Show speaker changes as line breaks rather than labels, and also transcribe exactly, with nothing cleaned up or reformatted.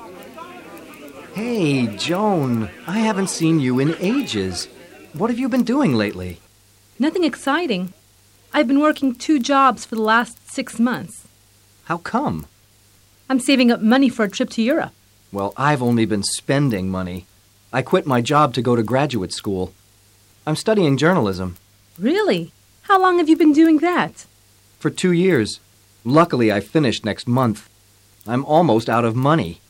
Hey, Joan, I haven't seen you in ages. What have you been doing lately?
Nothing exciting. I've been working two jobs for the last six months.
How come?
I'm saving up money for a trip to Europe.
Well, I've only been spending money. I quit my job to go to graduate school. I'm studying journalism.
Really? How long have you been doing that?
For two years. Luckily, I finished next month. I'm almost out of money.